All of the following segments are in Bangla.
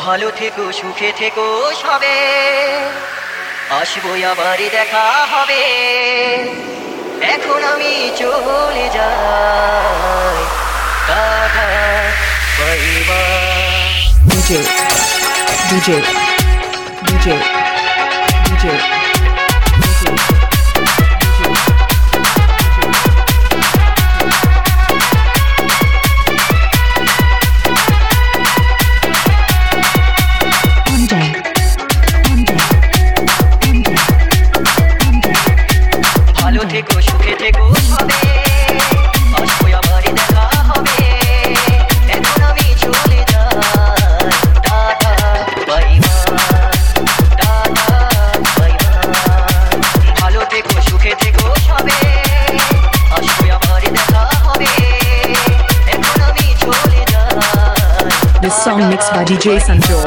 ভালো থেকো সুখে থেকো সবে, আসবো আবারই দেখা হবে। এখন আমি চলে যাই, tata bye bye. DJ, DJ, DJ, DJ, DJ. ভালো থেকো সুখে থেকো সবে, আসবো আবারই দেখা হবে। এখন আমি চলে যাই, tata bye bye, tata bye bye. ভালো থেকো সুখে থেকো সবে, আসবো আবারই দেখা হবে। এখন আমি চলে যাই। This song mixed by DJ Sanjoy.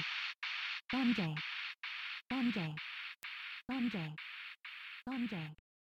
Sanjay.